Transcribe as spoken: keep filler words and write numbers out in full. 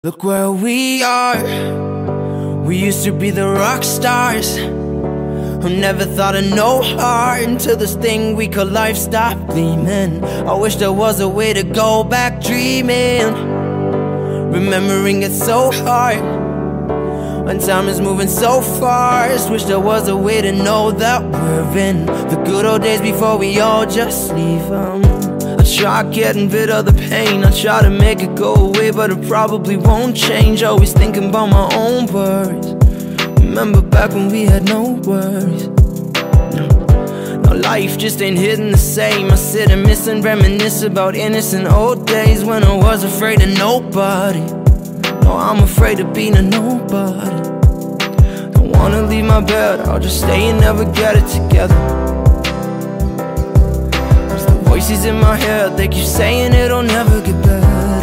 Look where we are. We used to be the rock stars who never thought of no heart until this thing we call life stopped gleaming. I wish there was a way to go back dreaming. Remembering it's so hard when time is moving so fast. Wish there was a way to know that we're in the good old days before we all just leave them. I try getting rid of the pain, I try to make it go away, but it probably won't change. Always thinking about my own worries. Remember back when we had no worries. Now life just ain't hitting the same. I sit and miss and reminisce about innocent old days when I was afraid of nobody. No, I'm afraid of being a nobody. Don't wanna leave my bed, I'll just stay and never get it together. Voices in my head, they keep saying it'll never get better.